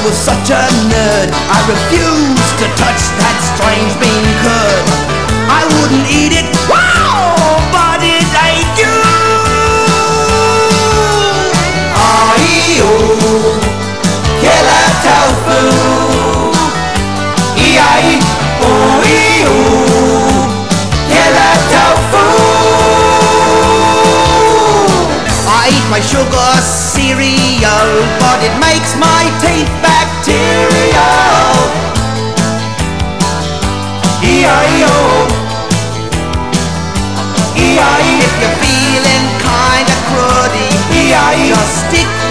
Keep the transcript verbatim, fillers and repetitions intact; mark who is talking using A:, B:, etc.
A: was such a nerd, I refused to touch that strange bean curd. I wouldn't eat it, wow, but it ate you. I-E-O, killer tofu. E I O E O, killer tofu. I eat my sugar cereal, but it makes my teeth bacterial. E I O, E I O. If you're feeling kinda cruddy, E I O, just stick